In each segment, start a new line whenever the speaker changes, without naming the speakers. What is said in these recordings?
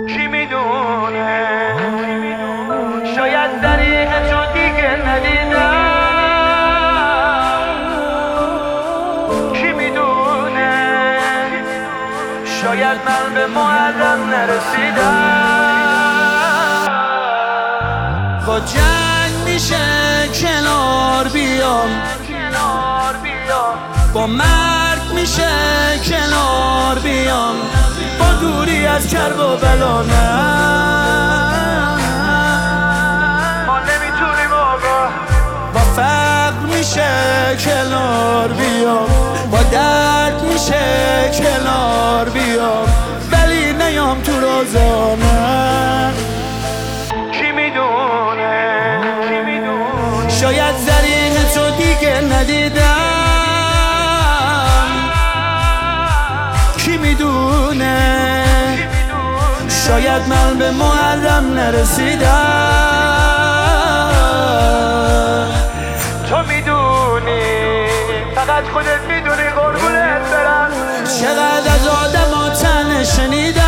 کی میدونه شاید دریغ تو دیگه ندیدم، کی میدونه شاید من به محرم نرسیدم.
با جنگ میشه کنار بیام، با مرگ میشه کنار بیام، با دوری از کرب و بلا نه
ما نمیتونیم آقا.
با فقر میشه کنار بیام، با درد میشه کنار بیام، ولی نیام تو روزانه.
کی میدونه
شاید زریق تو دیگه ندیدم، کی میدونه شاید من به محرم نرسیدم.
تو میدونی، فقط خودت میدونی قربونت برم.
چقدر از آدم ها طعنه شنیدم،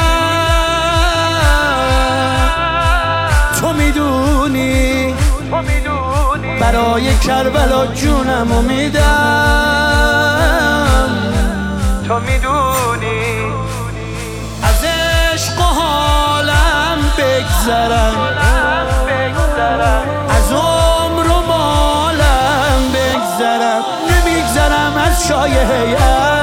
تو میدونی برای کربلا جونمو میدم.
تو میدونی
از عشق و حالم بگذرم، از عمر و مالم بگذرم، نمیگذرم از شایعه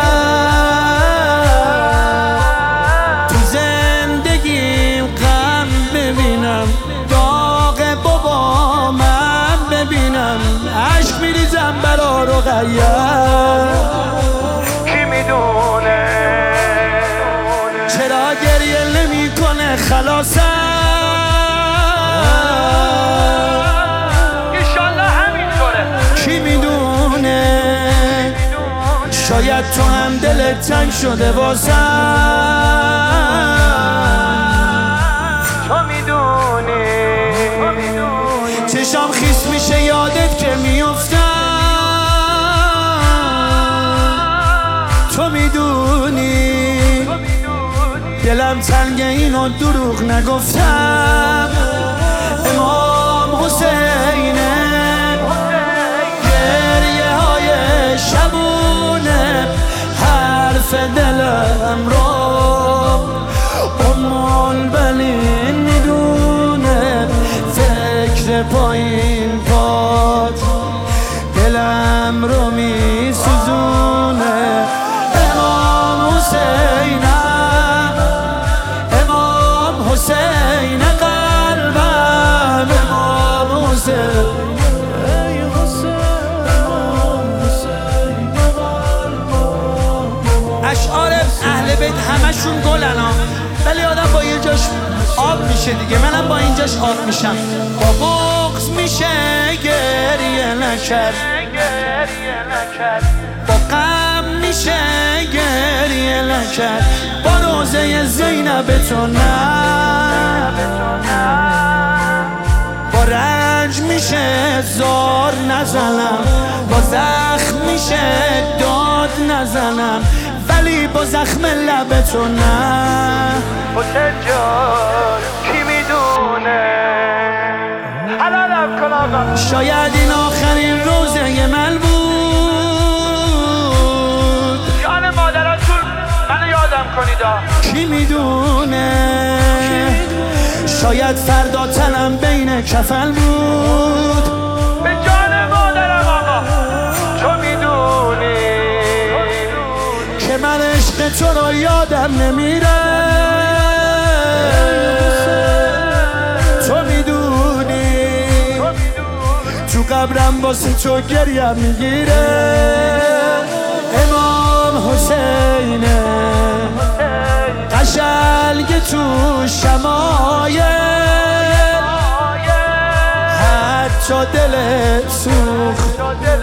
تو زندگیم غم ببینم، داغ بابامم ببینم، عشق میریزم برا رقیه.
کی میدونه
چرا گریه نمی کنه خلاصم،
ایشالله همینطوره.
کی میدونه شاید تو هم دلت تنگ شده واسم،
تو میدونی
چشام خیس میشه یادت که میافتم، تو میدونی دلم تنگ اینو دروغ نگفتم. امام حسینه گریه های شبونه حرف دلم رو البنین میدونه، فکر پایین پاد دلم رو میسوزونه. امام حسینم، امام حسین قلبم، امام حسین. اشعار اهل بیت همشون گلن ها، ولی آدم با یه جاش آب میشه دیگه، منم با این جاش آب میشم. با بغض میشه گریه نکرد، با غم میشه گریه نکرد، با روزه زینب تو نه، با رنج میشه زار نزنم، با زخم میشه داد نزنم، ولی با زخم لب تو نه.
حسین جان کی میدونه حلالم کن آقا.
شاید این آخرین روزه من بود،
جان مادراتون منو یادم کنیدا.
کی میدونه شاید فردا تنم بین کفن بود،
به جان مادرم آقا. تو میدونی
که من عشق تو رو یادم نمیره، تو میدونی تو قبرم واسه تو گریم میگیره. امام حسینه قشنگ تو شمایه، حتی دلت سوخت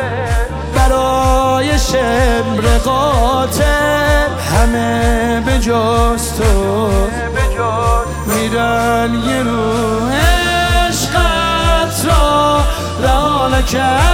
برای شمر قاتل، همه به جز تو میرن یه رو عشقت را رها نکرد.